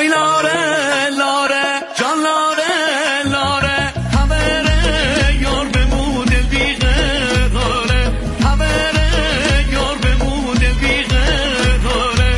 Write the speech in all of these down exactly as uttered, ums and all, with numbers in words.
وای لاره لاره جان لاره لاره همره یار بمون دل بیقراره همره یار بمون دل بیقراره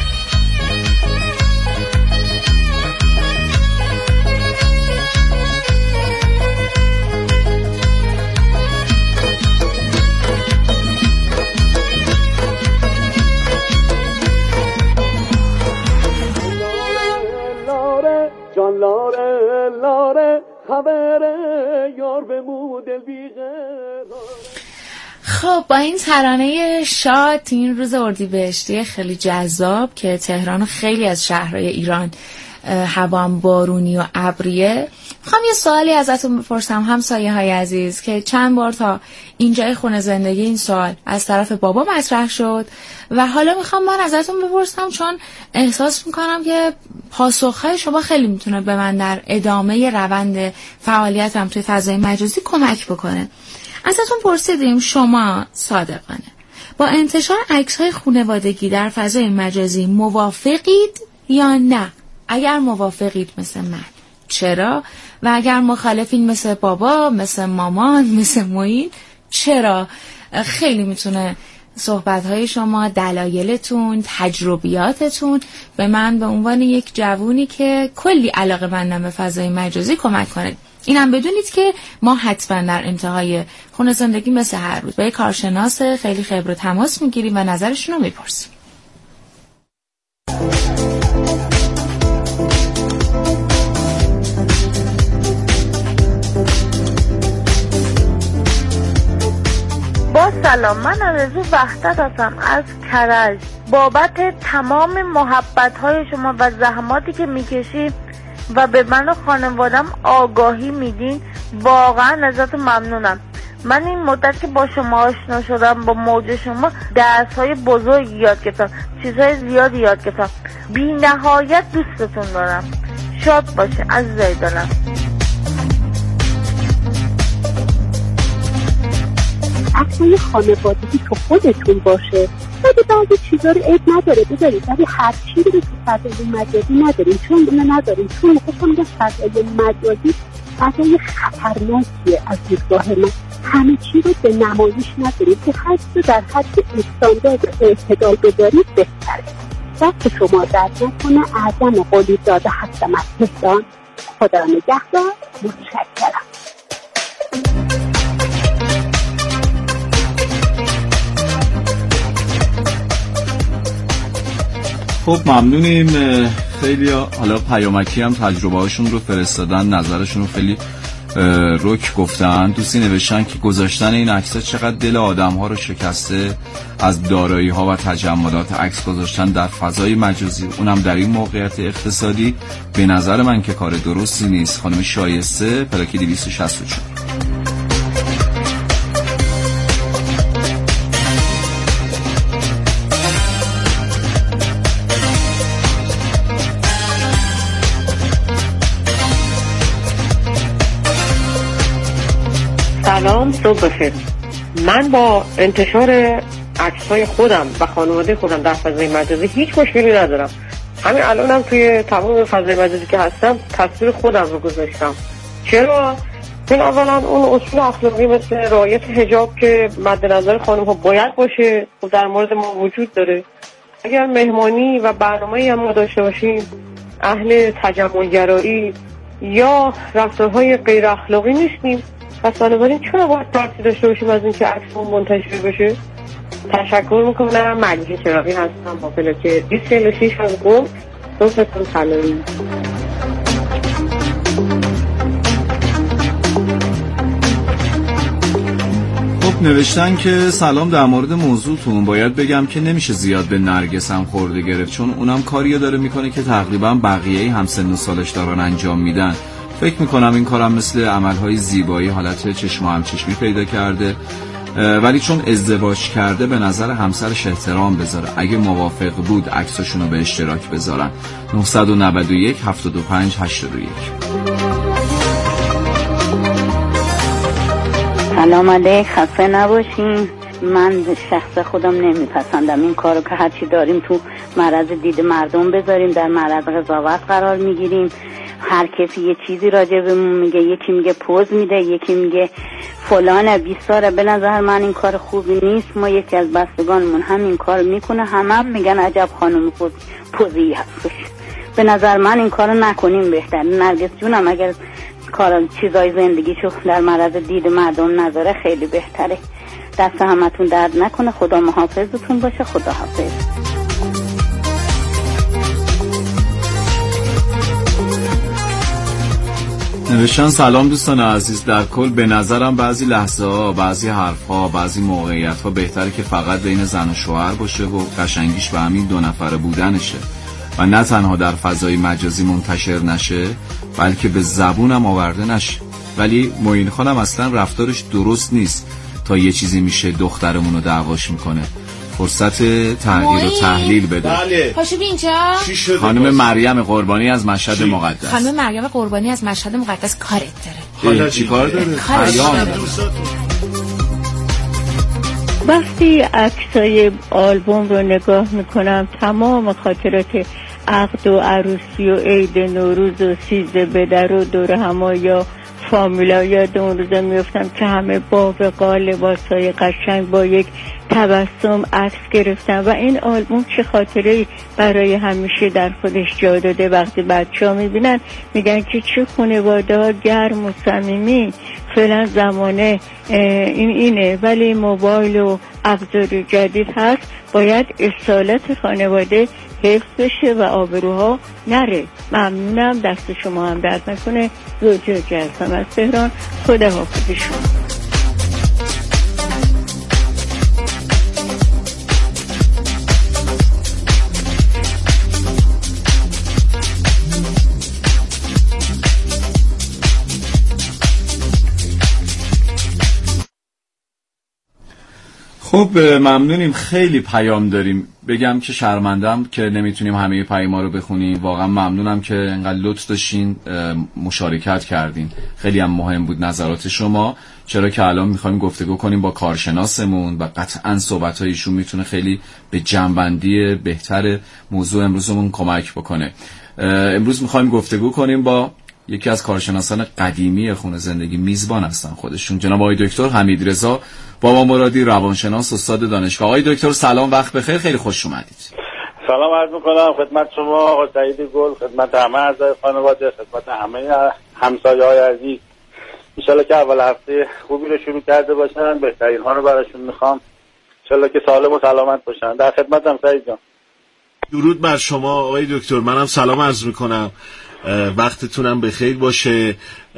جان لاره لاره خبره یار بمون دل بیقراره. خب با این ترانه شاد این روز اردیبهشتی خیلی جذاب که تهران و خیلی از شهرهای ایران هوام بارونی و ابریه، میخوام یه سوالی ازتون بپرسم همسایه های عزیز که چند بار تا اینجای خونه زندگی این سوال از طرف بابا مطرح شد و حالا میخوام من ازتون بپرسم چون احساس میکنم که پاسخهای شما خیلی میتونه به من در ادامه روند فعالیتم توی فضای مجازی کمک بکنه. ازتون پرسیدیم شما صادقانه با انتشار عکس‌های خانوادگی در فضای مجازی موافقید یا نه؟ اگر موافقید مثل من چرا؟ و اگر مخالفین مثل بابا، مثل مامان، مثل معین چرا؟ خیلی میتونه صحبت‌های شما، دلایلتون، تجربیاتتون به من به عنوان یک جوونی که کلی علاقه‌مندم به فضای مجازی کمک کنه. اینم بدونید که ما حتما در انتهای خونه زندگی مثل هر روز با یک کارشناس خیلی خبره تماس میگیریم و نظرشون رو میپرسیم. با سلام، من آرزو وحدت هستم از کرج. بابت تمام محبت‌های شما و زحماتی که میکشید و به من و خانوادم آگاهی میدین واقعا ازتون ممنونم. من این مدت که با شما آشنا شدم، با موج شما درس‌های بزرگی یاد گرفتم، چیزهای زیادی یاد گرفتم. بی نهایت دوستتون دارم. شاد باشه عزیزای دلم. عکسای خانوادگی تو خودتون باشه، ولی بعضی چیزا رو عیب نداره بذارید، ولی هر چیزی رو تو فضای مجازی نداریم، چون اونو نداریم، چون میخواستم که فضای مجازی فضای خطرناکیه. از دیدگاه من همه چی رو به نمایش نداریم، که هر چیز رو در حد استاندارد اعتدال بذارید بهتره. دست شما درد نکنه. اعظم قلی داده هستم از تهران. خدا نگهدار. متشکرم. خب ممنونیم. خیلی حالا پیامکی هم تجربه هاشون رو فرستادن، نظرشون رو خیلی رک گفتن. دوستی نوشتن که گذاشتن این عکس‌ها چقدر دل آدم‌ها رو شکسته، از دارایی‌ها و تجملات عکس گذاشتن در فضای مجازی، اونم در این موقعیت اقتصادی، به نظر من که کار درستی نیست. خانم شایسته پلاکی دویست و شصت و چهار. سلام، صبح بخیر. من با انتشار عکس‌های خودم و خانواده خودم در فضای مجازی هیچ مشکلی ندارم. همین الانم توی تمام فضای مجازی که هستم تصویر خودم رو گذاشتم. چرا؟ چون اولا اون اصول اخلاقی مثل رعایت حجاب که مد نظر خانم‌ها باید باشه خب در مورد ما وجود داره. اگر مهمانی و برنامه‌ای هم ما داشته باشیم اهل تجمل‌گرایی یا رفتارهای غیر اخلاقی نیستیم، پس بنابراین چرا باید ترسی داشته باشیم از اینکه عکسمون منتشر بشه؟ تشکر میکنم. ملیحه چراغی هستم با پلاک دویست و چهل و شش از قم. صبحتون سلامی. خب نوشتن که سلام، در مورد موضوعتون باید بگم که نمیشه زیاد به نرگس هم خورده گرفت، چون اونم کاریو داره میکنه که تقریبا بقیه همسن و سالش دارن انجام میدن. فکر میکنم این کارم مثل عملهای زیبایی حالت چشم و همچشمی پیدا کرده، ولی چون ازدواج کرده به نظر همسرش احترام بذاره. اگه موافق بود عکساشونو به اشتراک بذارن. نه نه یک هفت دو پنج هشت دو یک. سلام علیک، خسته نباشین. من شخص خودم نمیپسندم این کارو که هرچی داریم تو معرض دید مردم بذاریم، در معرض قضاوت قرار میگیریم، هر کسی یه چیزی راجع بهمون میگه، یکی میگه پوز میده، یکی میگه فلانه بیستاره. به نظر من این کار خوبی نیست. ما یکی از بستگانمون همین کار میکنه، همه هم میگن عجب خانم پوز پوزی هستش. به نظر من این کارو نکنیم بهتر. نرگس جونم اگر کار چیزای زندگیشو در معرض دید مردم نذاره خیلی بهتره. دست همتون درد نکنه. خدا محافظتون باشه. خدا حافظ. نوشتن سلام دوستان عزیز، در کل به نظرم بعضی لحظه ها، بعضی حرف ها، بعضی موقعیت ها بهتره که فقط بین زن و شوهر باشه و قشنگیش به همین دو نفره بودنشه و نه تنها در فضای مجازی منتشر نشه بلکه به زبونم آورده نشه. ولی معین خانم اصلا رفتارش درست نیست، تا یه چیزی میشه دخترمونو دعواش میکنه. فرصت تغییر و تحلیل بده. بله. پاشو بی اینجا. خانم مریم قربانی از مشهد چی؟ مقدس. خانم مریم قربانی از مشهد مقدس کارت داره. حالا چی کار داره؟ وقتی عکسای آلبوم رو نگاه میکنم تمام خاطرات عقد و عروسی و عید نوروز و سیزده بدر و دور هما یا فامیلا یاد اون روزا میفتم که همه با وقار لباسای قشنگ با یک تبسم عکس گرفتم و این آلبوم چه خاطره برای همیشه در خودش جا داده. وقتی بچه ها میبینن میگن که چه خانواده ها گرم و صمیمی. فعلا زمانه این اینه، ولی موبایل و ابزار جدید هست، باید اصالت خانواده حفظ بشه و آبروها نره. ممنونم، دست شما هم درد نکنه. زوجه هستم از تهران. خدا حافظ شما. خب ممنونیم، خیلی پیام داریم. بگم که شرمندم که نمیتونیم همه پیاما رو بخونیم. واقعا ممنونم که انقدر لطف داشتین مشارکت کردین. خیلی هم مهم بود نظرات شما، چرا که الان میخوایم گفتگو کنیم با کارشناسمون و قطعا صحبت‌های ایشون میتونه خیلی به جنبندی بهتر موضوع امروزمون کمک بکنه. امروز میخوایم گفتگو کنیم با یکی از کارشناسان قدیمی خونه زندگی، میزبان هستن خودشون، جناب آقای دکتر حمیدرضا بابا مرادی، روانشناس، استاد دانشگاه. آقای دکتر سلام، وقت بخیر، خیلی خوش اومدید. سلام عرض میکنم خدمت شما آقای سعید گل، خدمت همه اعضای خانواده، خدمت همه همسایه‌های عزیز. ان شاءالله که اول هفته خوبی رو شروع کرده باشن، بهترین ها رو براشون میخوام. ان شاءالله که سالم و سلامت باشن. در خدمتم سعید جان. درود بر شما آقای دکتر، منم سلام عرض میکنم، وقتتونم بخیر باشه.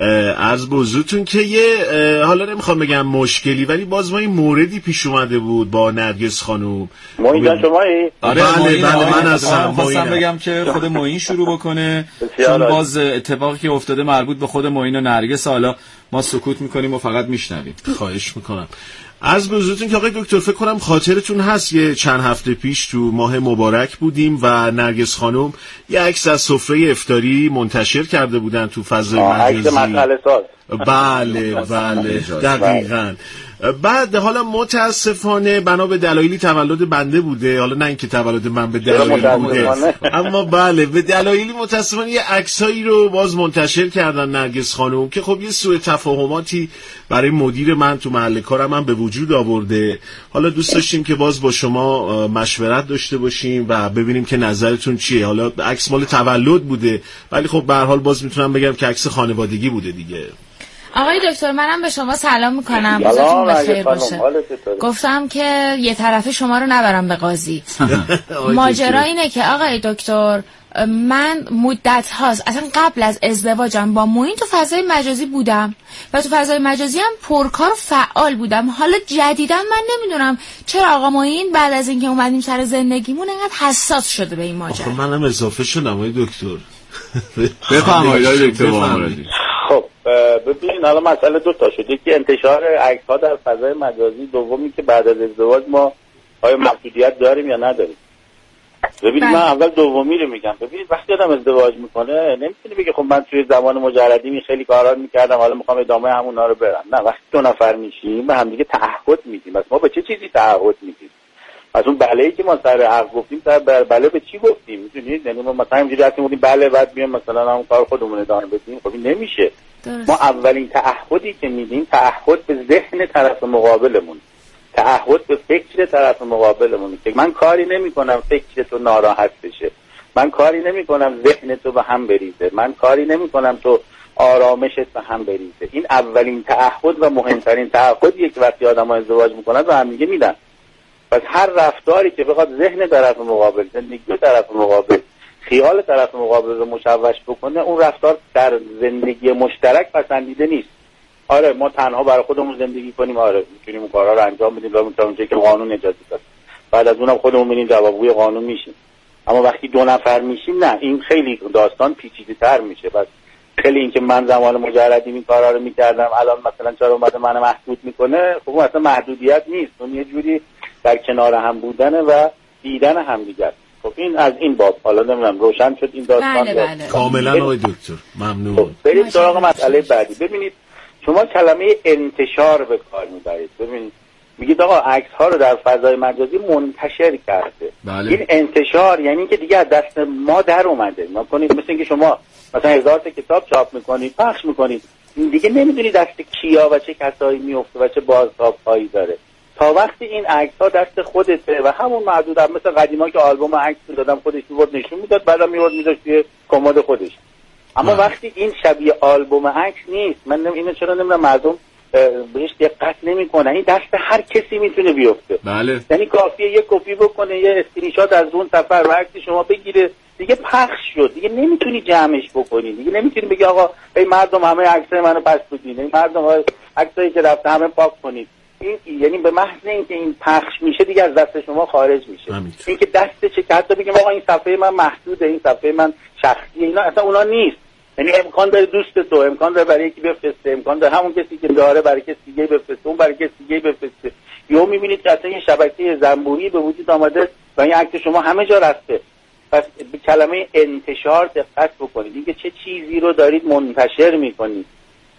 عرض به حضورتون که یه حالا نمیخوام بگم مشکلی، ولی باز ما این موردی پیش اومده بود با نرگس خانوم. معین جان شمایی؟ آره بله بله من هستم. خواستم بگم که خود معین شروع بکنه چون باز اتفاقی که افتاده مربوط به خود معین و نرگس، حالا ما سکوت میکنیم و فقط میشنویم. خواهش میکنم. عرض به حضورتون که آقای دکتر فکر کنم خاطرتون هست یه چند هفته پیش تو ماه مبارک بودیم و نرگس خانم یه عکس از سفره افطاری منتشر کرده بودن تو فضای مجازی. عکس مسئله ساز. بله بله دقیقاً. بعد حالا متاسفانه بنا به دلایلی تولد بنده بوده، حالا نه اینکه تولد من به دلایلی بوده، اما بله به دلایلی متاسفانه یه عکسایی رو باز منتشر کردن نرگس خانم که خب یه سوء تفاهماتی برای مدیر من تو محل کارم هم به وجود آورده. حالا دوست داشتیم که باز با شما مشورت داشته باشیم و ببینیم که نظرتون چیه. حالا عکس مال تولد بوده، ولی خب به هر حال باز میتونم بگم که عکس خانوادگی بوده دیگه. آقای دکتر منم به شما سلام میکنم، روزتون بخیر باشه. گفتم که یه طرف شما رو نبرم به قاضی. ماجرا اینه که آقای دکتر من مدت هاست اصلا قبل از ازدواجم با معین تو فضای مجازی بودم و تو فضای مجازی هم پرکار و فعال بودم. حالا جدیدا من نمیدونم چرا آقا معین بعد از اینکه اومدیم سر زندگیمون انقدر حساس شده به این ماجرا. منم اضافه شدم آقای دکتر. بفرمایید آقای دکتر بامرادی. خب ببین حالا مسئله دو تا شد، یکی انتشار عکس ها در فضای مجازی، دومی که بعد از ازدواج ما آیا محدودیت داریم یا نداریم. ببینید من اول دومی رو میگم. ببینید وقتی آدم ازدواج میکنه نمیتونه بگه خب من توی زمان مجردی خیلی کارا میکردم حالا میخوام ادامه همونا رو برم. نه، وقتی دو نفر میشیم به هم دیگه تعهد میدیم. پس ما به چه چیزی تعهد میدیم؟ از اون بله‌ای که ما سر حق گفتیم سر بله به چی گفتیم؟ میدونید یعنی ما مثلا اینجوری هستیم بودیم بله بعد بیام مثلا همون کار خودمون ادامه بدیم. خب این نمیشه. درست. ما اولین تعهدی که میدیم تعهد به ذهن طرف مقابلمون، تعهد به فکر طرف مقابلمون که من کاری نمی‌کنم فکر تو ناراحت بشه، من کاری نمی‌کنم ذهن تو به هم بریزه، من کاری نمی‌کنم تو آرامشت به هم بریزه. این اولین تعهد و مهمترین تعهدیه که وقتی آدم‌ها ازدواج می‌کنن به هم دیگه میدن. پس هر رفتاری که بخواد ذهن طرف مقابل، زندگی طرف مقابل، خیال طرف مقابل رو مشوش بکنه، اون رفتار در زندگی مشترک پسندیده نیست. آره ما تنها برای خودمون زندگی کنیم، آره میتونیم اون کارا رو انجام بدیم تا اون اونجایی که قانون اجازه داد، بعد از اونم خودمون میریم جوابگوی قانون میشیم. اما وقتی دو نفر میشیم نه، این خیلی داستان پیچیده‌تر میشه. بس خیلی اینکه من زمان مجردی این کارا رو میکردم الان مثلا چرا اومده منو محدود میکنه، خب اون اصلا محدودیت نیست، اون یه جوری در کنار هم بودن و دیدن همدیگر. خب این از این باب حالا نمیدونم روشن شد این داستان؟ بله بله. کاملا آقای دکتر ممنون. خب بریم سراغ مسئله بعدی. ببینید شما کلمه انتشار به کار میبرید. ببینید میگید آقا عکس ها رو در فضای مجازی منتشر کرده. بله. این انتشار یعنی که دیگه از دست ما در اومده. ما کنید مثل اینکه شما مثلا هزار تا کتاب چاپ میکنید پخش میکنید، دیگه نمیدونید دست کیا و چه کسایی میفته و چه بازتاب هایی داره. تا وقتی این عکس ها دست خودته و همون محدود هم مثل قدیما که آلبوم عکس میدادم خودش میورد نشون میداد بعدم میورد میذاشت توی کمد خودش. اما آه. وقتی این شبیه آلبوم عکس نیست، من نم اینو چرا نمیدونم مردم بهش دقت نمیکنن، این دست هر کسی میتونه بیفته. بله. یعنی کافیه یه کپی بکنه، یه اسکرین شات از اون سفر و عکس شما بگیره، دیگه پخش شد، دیگه نمیتونی جمعش بکنی، دیگه نمیتونی بگی آقا ای مردم همه عکسای منو پس بدین، ای مردم عکسایی که رفته همه پاک کنید. این یعنی به محض اینکه این پخش میشه دیگه از دست شما خارج میشه. این که دست چه که حتی بگیم آقا این صفحه من محدوده، این صفحه من شخصیه، اینا اصلا اونا نیست. یعنی امکان داره دوست تو، امکان داره برای یکی بفرسته، امکان داره همون کسی که داره برای کسی دیگه بفرسته، اون برای کسی دیگه بفرسته. یهو میبینید که اصلا یه شبکه زنبوری به وجود آمده و این عکس شما همه جا رفته. پس به کلمه انتشار دقت بکنید، اینکه چه چیزی رو دارید منتشر میکنید.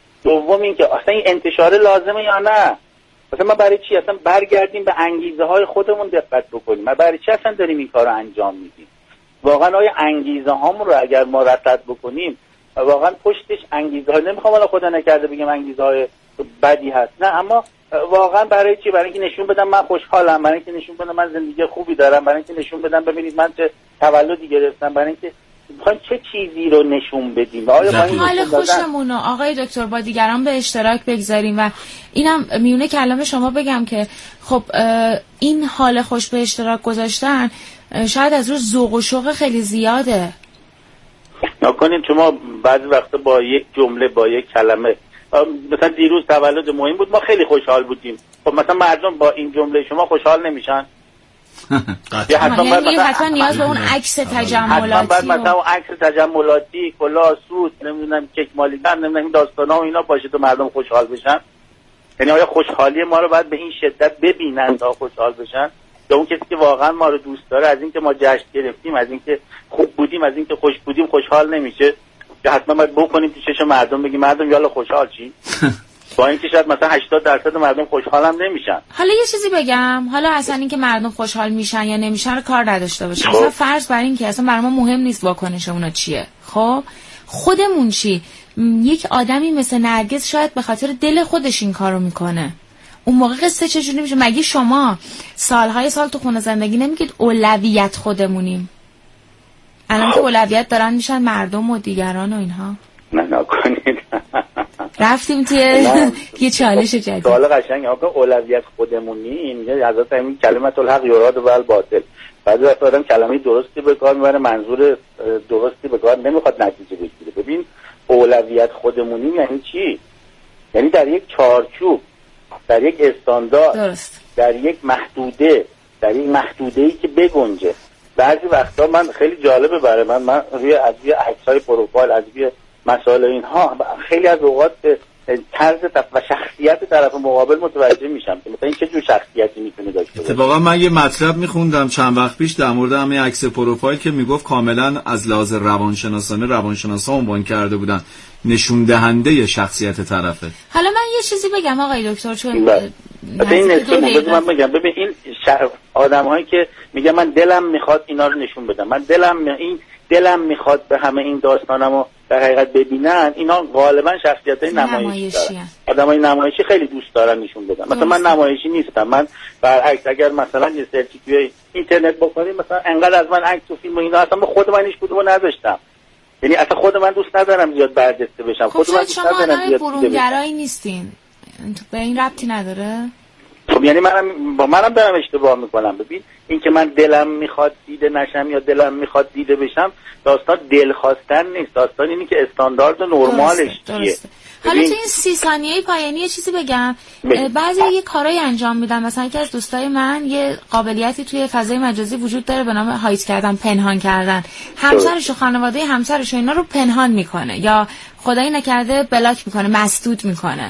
دوم اینکه اصلا این انتشار لازمه یا نه. مثلا ما برای چی اصلا برگردیم به انگیزه های خودمون دقت بکنیم. ما برای چی اصلا داریم این کارو انجام میدیم؟ واقعا آیا انگیزه هامون رو اگر ما رصد بکنیم واقعا پشتش انگیزه ها، نمیخوام الان خدا نکرده بگم انگیزه های بدی هست، نه، اما واقعا برای چی؟ برای اینکه نشون بدم من خوشحالم، برای اینکه نشون بدم من زندگی خوبی دارم، برای اینکه نشون بدم ببینید من چه تولدی گرفتم، برای اینکه میخوایم چه چیزی رو نشون بدیم. آیا ما این حال خوشمون رو آقای دکتر با دیگران به اشتراک بگذاریم؟ و اینم میونه کلام شما بگم که خب این حال خوش به اشتراک گذاشتن شاید از روز ذوق و شوق خیلی زیاده. نکنید شما بعضی وقتا با یک جمله با یک کلمه، مثلا دیروز تولد مهم بود ما خیلی خوشحال بودیم، خب مثلا مردم با این جمله شما خوشحال نمیشن؟ یا حتما باید مثلا حتما نیاز به اون عکس تجملاتی، حتما باید مثلا اون عکس تجملاتی، کلاه، سوت، نمیدونم کیک مالیدن، نمیدونم این داستانا و اینا باشه تو مردم خوشحال بشن؟ یعنی آیا خوشحالی ما رو باید به این شدت ببینن تا خوشحال بشن؟ یا اون کسی که واقعا ما رو دوست داره از اینکه ما جشن گرفتیم، از اینکه خوب بودیم، از اینکه خوش بودیم خوشحال نمیشه؟ یا حتما باید بکنیم تو چش مردم بگیم مردم یالا خوشحال چی؟ با اینکه شاید مثلا هشتاد درصد مردم خوشحال هم نمیشن. حالا یه چیزی بگم، حالا اصلا اینکه مردم خوشحال میشن یا نمیشن رو کار نداشته باشیم، مثلا فرض بر این که اصلا برای ما مهم نیست واکنش اونا چیه. خب خودمون چی؟ یک آدمی مثل نرگس شاید به خاطر دل خودش این کارو میکنه، اون موقع قصه چجوری میشه؟ مگه شما سالهای سال تو خونه زندگی نمیگید اولویت خودمونیم؟ الان که اولویت دارن میشن مردم و دیگران و اینها. نه نکنید رفتیم توی یه چالش جدید. سوال قشنگه. آقا اولویت خودمونیم، میگه حضرت همین کلمت الحق یراد و الباطل. بعضی وقت آدم کلمه درستی به کار میبره، منظور درستی به کار نمیخواد نتیجه بگیره. ببین اولویت خودمونیم یعنی چی؟ یعنی در یک چارچوب، در یک استاندارد، درست، در یک محدوده، در یک محدوده‌ای که بگنجه. بعضی وقتا من خیلی جالبه برای من، من روی از روی عکس‌های پروفایل، از روی مسائل اینها خیلی از اوقات طرز و شخصیت طرف مقابل متوجه میشم که مثلا این چه جور شخصیتی میتونه داشته باشه. اتفاقا من یه مطلب میخوندم چند وقت پیش در مورد همین عکس پروفایل که میگفت کاملا از لحاظ روانشناسانه روانشناسا عنوان کرده بودن نشون دهنده شخصیت طرفه. حالا من یه چیزی بگم آقای دکتر، چون این نشون بده من بگم ببین این آدم‌هایی که میگن من دلم میخواد اینا رو نشون بدم، من دلم می... این دلم میخواد به همه این داستانمو در حقیقت ببینن، اینا غالبا شخصیتای نمایشی دارن. آدمای نمایشی خیلی دوست دارن نشون بدن. مثلا من نمایشی نیستم، من برعکس اگر مثلا یه سرچی توی اینترنت بکنید مثلا انقدر از من عکس و فیلم و اینا اصلا خود من هیچ کدومو نذاشتم، یعنی اصلا خود من دوست ندارم زیاد برجسته بشم. خب خود من دوست ندارم زیاد برونگرایی نیستین، به این ربطی نداره؟ خب یعنی منم با منم دارم اشتباه میکنم. ببین این که من دلم میخواد دیده نشم یا دلم میخواد دیده بشم داستان دل خواستن نیست، داستان اینی که استاندارد و نرمالش چیه. حالا تو این سی ثانیه پایانی یه چیزی بگم. بعضی یه کارایی انجام میدن، مثلا یکی از دوستای من یه قابلیتی توی فضای مجازی وجود داره به نام هایت کردن، پنهان کردن. همسرش و خانواده همسرش و اینا رو پنهان میکنه یا خدایی نکرده بلاک میکنه، مسدود میکنه.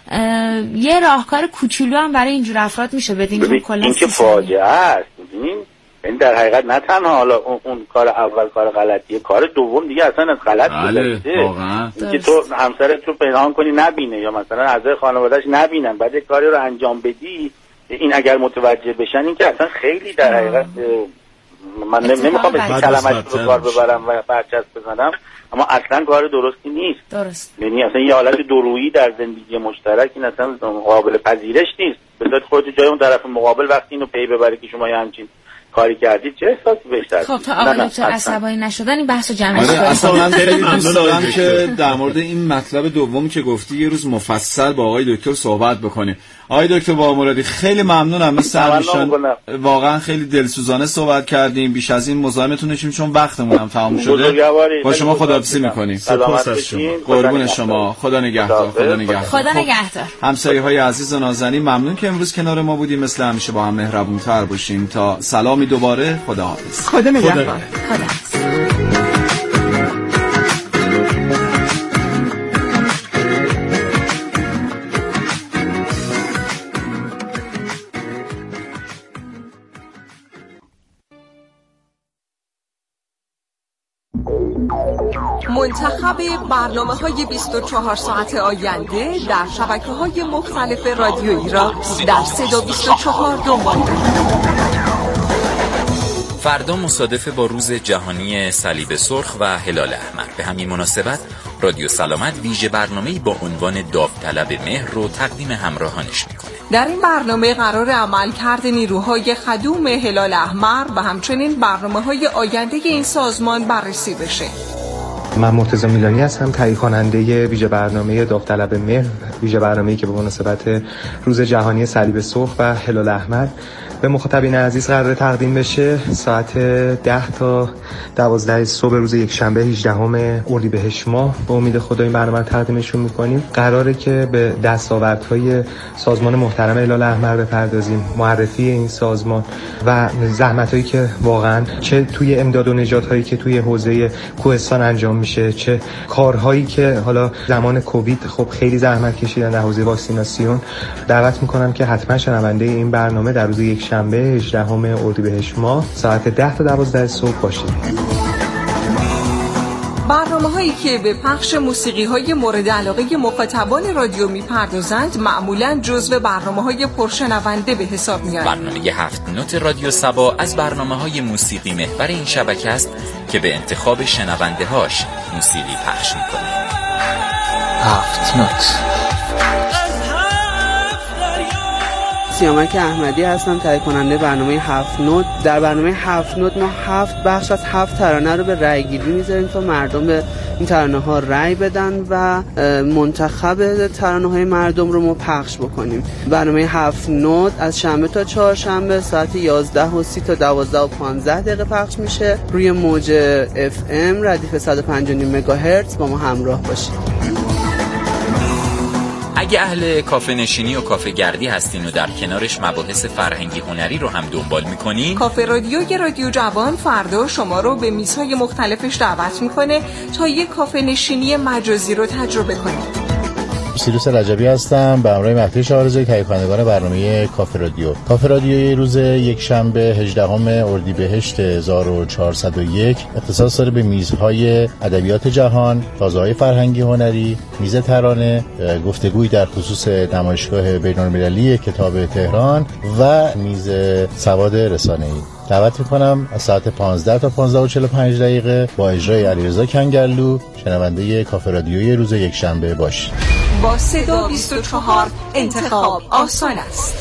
یه راهکار کوچولو هم برای اینجور افراد میشه بدین که کلا این که فاجعه است. ببینین این در حقیقت نه تنها حالا اون, اون کار اول کار غلطیه، کار دوم دیگه اصلا از غلط گذشته. اینکه تو همسرت رو پنهان کنی نبینه یا مثلا اعضای خانواده‌اش نبینن، بعد یک کاری رو انجام بدی، این اگر متوجه بشن این که اصلا خیلی در حقیقت من نمیخوام این کلمات رو کار ببرم و برچسب بزنم، اما اصلا کار درستی نیست. درست. یعنی اصلا یه حالت درویی در زندگی مشترک این اصلا قابل پذیرش نیست. بذات خودت جای اون طرف مقابل وقتی اینو پی ببره که شما یه همچین کاری کردید چه احساسی بهش داشت؟ خب تا آقای دکتر عصبانی نشدن این بحثو جمع کنید. آره اصلا من خیلی دوست دارم که در مورد این مطلب دوم که گفتی یه روز مفصل با آقای دکتر صحبت بکنیم. آقای دکتر بامرادی خیلی ممنونم، مثل همیشه واقعا خیلی دلسوزانه صحبت کردیم. بیش از این مزاحمتون نشیم چون وقتمون هم تمام شده. با شما خداحافظی می‌کنیم. سپاس از شما. قربون شما. خدا نگهدار. خدا نگهدار. خدا نگهدار. همسایه‌های عزیز و نازنین ممنون که امروز کنار ما بودیم. مثل همیشه با هم مهربون‌تر باشیم. تا سلامی دوباره. خداحافظ. خدا نگهدار. خدا. منتخب برنامه‌های بیست و چهار ساعت آینده در شبکه‌های مختلف رادیویی را در صدا بیست و چهار دنبال کنید. فردا مصادف با روز جهانی صلیب سرخ و هلال احمر. به همین مناسبت رادیو سلامت ویژه برنامه‌ای با عنوان داوطلب مهر رو تقدیم همراهانش میکنه. در این برنامه قرار عملکرد نیروهای خدوم هلال احمر و همچنین برنامه‌های آینده این سازمان بررسی بشه. من مرتضی میلانی هستم، تهیه کننده ویژه برنامه داوطلب مهر، ویژه برنامه‌ای که به مناسبت روز جهانی صلیب سرخ و هلال احمر به مخاطبین عزیز قرار تقدیم بشه. ساعت ده تا دوازده صبح روز یکشنبه هجدهم اردیبهشت ماه به امید خدا این برنامه تقدیمشون میکنیم. قراره که به دستاوردهای سازمان محترم هلال احمر بپردازیم، معرفی این سازمان و زحمتایی که واقعا چه توی امداد و نجات هایی که توی حوزه کوهستان انجام میشه، چه کارهایی که حالا زمان کووید خب خیلی زحمت کشیدن در حوزه واکسیناسیون. دعوت میکنم که حتما شنونده این برنامه در روز یک شنبه هجدهم اردیبهشت ماه ساعت ده تا دوازده صبح باشید. برنامه‌هایی که به پخش موسیقی‌های مورد علاقه مخاطبان رادیو می‌پردازند معمولاً جزو برنامه‌های پرشنونده به حساب میاد. برنامه هفت نوت رادیو سبا از برنامه‌های موسیقی محور این شبکه است که به انتخاب شنونده‌هاش موسیقی پخش می‌کنه. هفت نوت. سیامک احمدی هستم، تهیه کننده برنامه هفت نوت. در برنامه هفت نوت ما هفت بخش از هفت ترانه رو به رأی گیری میذاریم تا مردم به این ترانه ها رأی بدن و منتخب ترانه های مردم رو ما پخش بکنیم. برنامه هفت نوت از شنبه تا چهارشنبه ساعت یازده و سی تا دوازده و پانزده دقیقه پخش میشه روی موج اف ام ردیف صد و پنج و نیم مگاهرتز. با ما همراه باشید. اگه اهل کافه نشینی و کافه گردی هستین و در کنارش مباحث فرهنگی هنری رو هم دنبال میکنین، کافه رادیوی رادیو جوان فردا شما رو به میزهای مختلفش دعوت میکنه تا یک کافه نشینی مجازی رو تجربه کنید. سیروس رجبی هستم به همراه مهدی شاهرزایی تهیه کنندگان برنامه کافه رادیو. کافه رادیو روز یک شنبه هجدهم اردیبهشت هزار و چهارصد و یک اختصاص داره به میزهای ادبیات جهان، تازه‌های فرهنگی هنری، میز ترانه، گفتگوی در خصوص نمایشگاه بین‌المللی کتاب تهران و میز سواد رسانه‌ای. دعوت میکنم از ساعت پانزده تا پانزده و چهل و پنج دقیقه با اجرای علیرضا کنگرلو شنونده کافه رادیوی روز یک شنبه باشید. با صدا بیست و چهار انتخاب آسان است.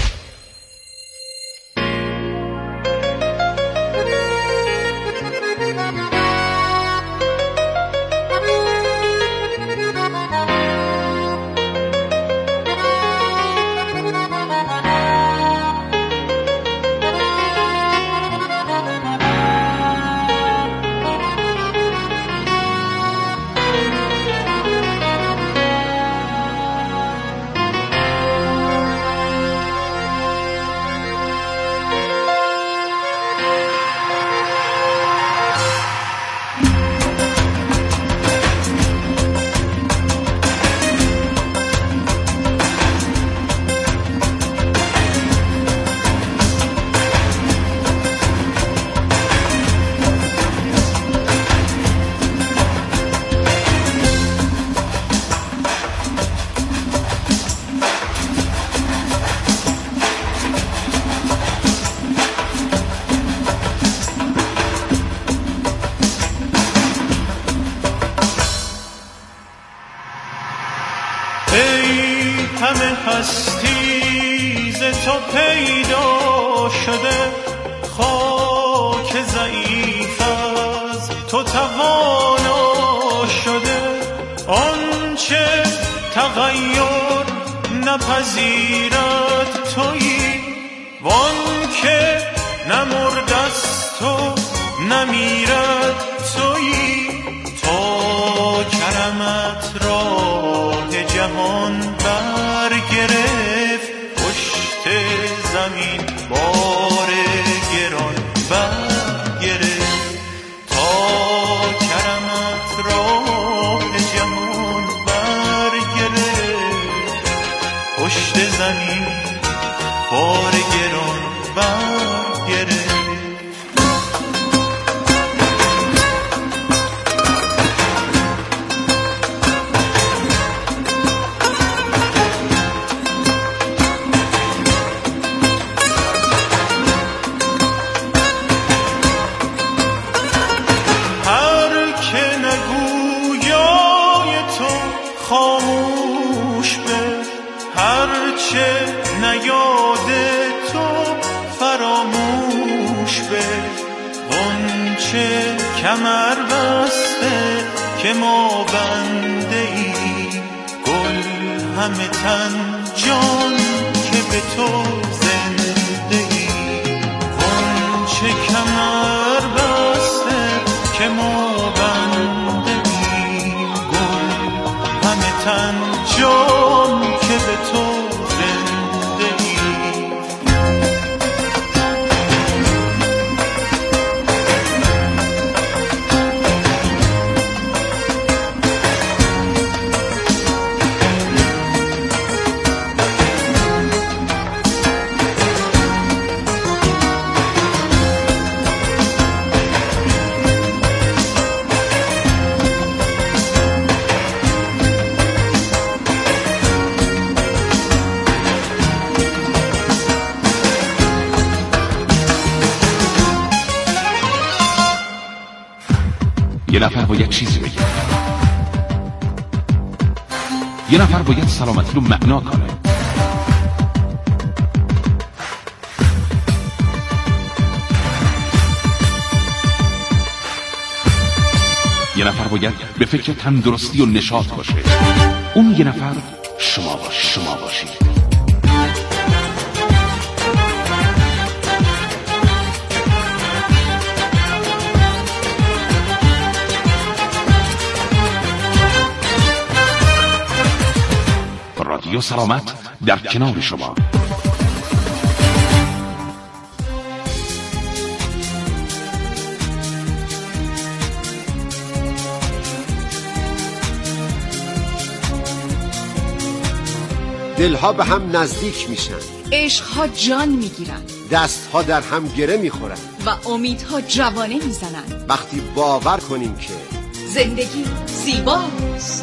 یه نفر باید چیزی بگه، یه نفر باید سلامتی رو معنا کنه، یه نفر باید به فکر تندرستی و نشاط باشه. اون یه نفر شما باش شما باشید. رادیو سلامت در کنار شما. دلها به هم نزدیک میشن، عشقها جان میگیرن، دستها در هم گره میخورن و امیدها جوانه میزنن. وقتی باور کنیم که زندگی زیباست.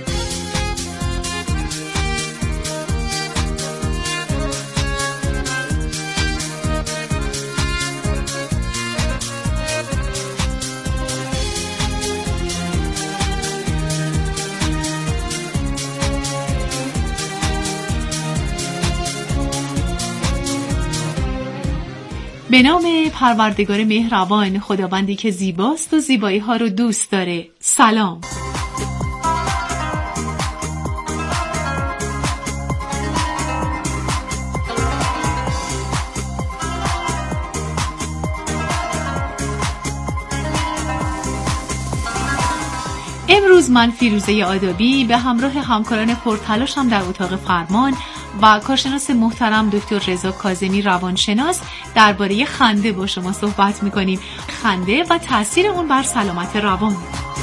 به نام پروردگار مهربان، خداوندی که زیباست و زیبایی ها رو دوست داره. سلام. امروز من فیروزه آدابی به همراه همکاران پرتلاشم در اتاق فرمان و کارشناس محترم دکتر رضا کاظمی روانشناس درباره خنده با شما صحبت می‌کنیم. خنده و تأثیر اون بر سلامت روان.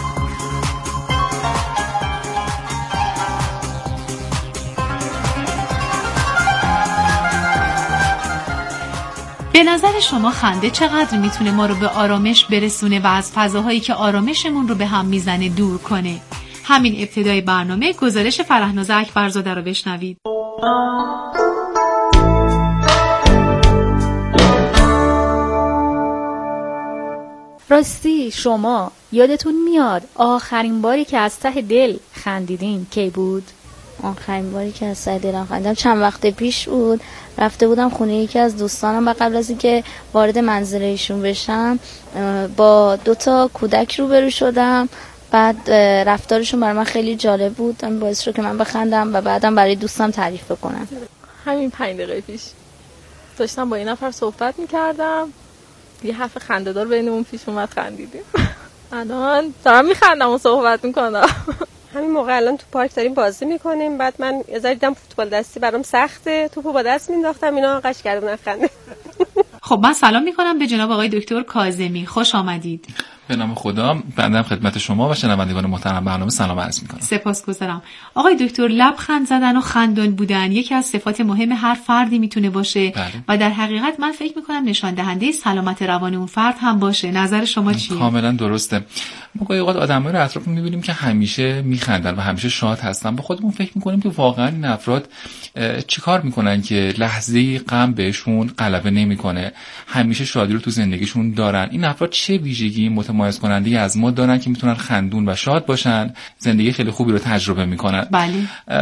به نظر شما خنده چقدر میتونه ما رو به آرامش برسونه و از فضاهایی که آرامشمون رو به هم میزنه دور کنه؟ همین ابتدای برنامه گزارش فرهناز اکبرزاده رو بشنوید. راستی شما یادتون میاد آخرین باری که از ته دل خندیدین کی بود؟ آخرین باری که از ته دلم خندیدم چند وقت پیش بود. رفته بودم خونه یکی از دوستانم و قبل از اینکه وارد منزل ایشون بشم با دو تا کودک روبرو شدم. بعد رفتارشون برای من خیلی جالب بود، همین باعث شد که من بخندم و بعدم برای دوستم تعریف بکنم. همین پنج دقیقه پیش داشتم با این نفر صحبت میکردم، یه حرف خنده‌دار بینمون پیش اومد، خندیدیم. الان دارم میخندم و صحبت میکنم. همین موقع الان تو پارک داریم بازی میکنیم، بعد من یه ذره دیدم فوتبال دستی برام سخته، توپو با دست مینداختم، اینا قش کردن خنده. خب من سلام میکنم به جناب آقای دکتر کاظمی، خوش آمدید. به نام خدا، بنده خدمت شما و شنوندگان محترم برنامه سلام عرض میکنم. سپاسگزارم. آقای دکتر، لبخند زدن و خندان بودن یکی از صفات مهم هر فردی میتونه باشه. بله. و در حقیقت من فکر میکنم نشان دهنده سلامت روان اون فرد هم باشه. نظر شما چیه؟ کاملا درسته. ما گاهی اوقات آدمایی رو اطرافمون میبینیم که همیشه میخندن و همیشه شاد هستن. با خودمون فکر میکنیم که واقعا این افراد چیکار میکنن که لحظه‌ای غم بهشون غلبه نمیکنه، همیشه شادی رو تو زندگیشون دارن. این افراد چه ویژگی متمایز کننده از ما دارن که میتونن خندون و شاد باشن، زندگی خیلی خوبی رو تجربه میکنن؟ بله.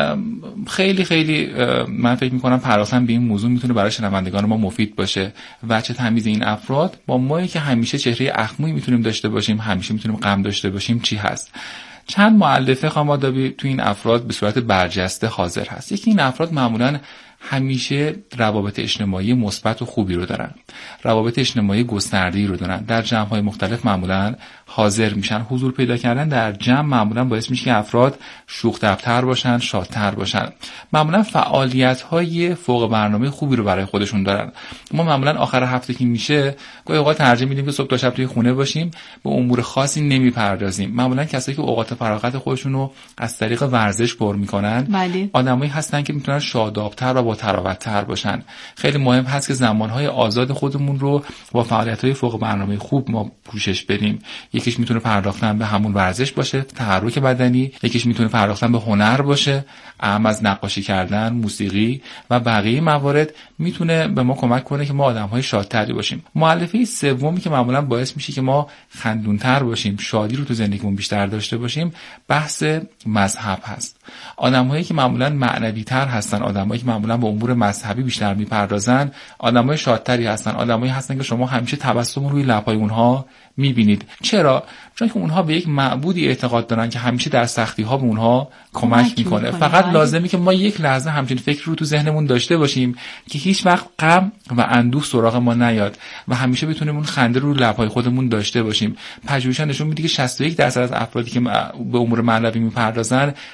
خیلی خیلی من فکر میکنم پرداختن به این موضوع میتونه برای شنوندگان ما مفید باشه. وجه تمیز این افراد با مایی که همیشه چهره اخمویی میتونیم داشته باشیم، همیشه میتونیم غم داشته باشیم چی هست؟ چند مؤلفه خانم آدابی تو این افراد به صورت برجسته حاضر هست. یکی این افراد معمولاً همیشه روابط اجتماعی مثبت و خوبی رو دارن، روابط اجتماعی گسترده‌ای رو دارن، در جمع‌های مختلف معمولاً حاضر میشن. حضور پیدا کردن در جمع معمولاً باعث میشه که افراد شوخ طبع‌تر باشن، شادتر باشن. معمولاً فعالیت‌های فوق برنامه خوبی رو برای خودشون دارن. ما معمولاً آخر هفته که میشه گاهی اوقات ترجیح میدیم که صبح تا شب توی خونه باشیم، به امور خاصی نمیپردازیم. معمولاً کسایی که اوقات فراغت خودشون رو از طریق ورزش پر میکنن، بله. آدمایی هستن که میتونن شاداب‌تر و با تراوت‌تر باشن. خیلی مهم هست که زمانهای آزاد خودمون رو با فعالیت‌های فوق برنامه خوب ما پوشش بدیم. یکیش میتونه پرداختن به همون ورزش باشه، تحرک بدنی، یکیش میتونه پرداختن به هنر باشه، اهم از نقاشی کردن، موسیقی و بقیه موارد میتونه به ما کمک کنه که ما آدم‌های شادتری باشیم. مؤلفه سومی که معمولاً باعث میشه که ما خندونتر باشیم، شادی رو تو زندگیمون بیشتر داشته باشیم، بحث مذهب هست. آدم‌هایی که معمولاً معنوی‌تر هستن، آدم‌هایی که معمولاً به امور مذهبی بیشتر میپردازن، آدم‌های شادتری هستن، آدم‌هایی هستن که شما همیشه تبسم روی لب‌های اونها میبینید. چرا؟ چون که اونها به یک معبودی اعتقاد دارن که همیشه در سختی‌ها به اونها کمک میکنه. فقط لازمی که ما یک لحظه همچین فکر رو تو ذهنمون داشته باشیم که هیچ وقت غم و اندوه سراغ ما نیاد و همیشه بتونیم اون خنده رو لب‌های خودمون داشته باشیم. پژوهش‌ها نشون میده که شصت و یک درصد از افرادی که به امور معنوی میپردازن همیشه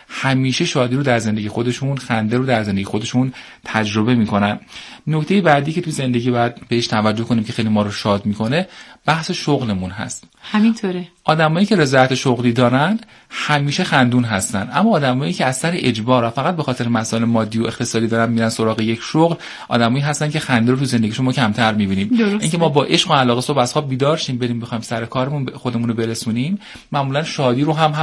همیشه شادی رو در زندگی خودشون، خنده رو در زندگی خودشون تجربه میکنن. نکته بعدی که تو زندگی باید بهش توجه کنیم که خیلی ما رو شاد میکنه بحث شغلمون هست. همینطوره. آدمایی که رضایت شغلی دارن همیشه خندون هستن، اما آدمایی که از سر اجبار و فقط به خاطر مسائل مادی و اقتصادی دارن میرن سراغ یک شغل، آدمایی هستن که خنده رو تو زندگیشون ما کمتر میبینیم. اینکه ما با عشق و علاقه صبح از خواب بیدار شیم بریم بخوایم سر کارمون خودمون رو برسونیم، معمولا شادی رو هم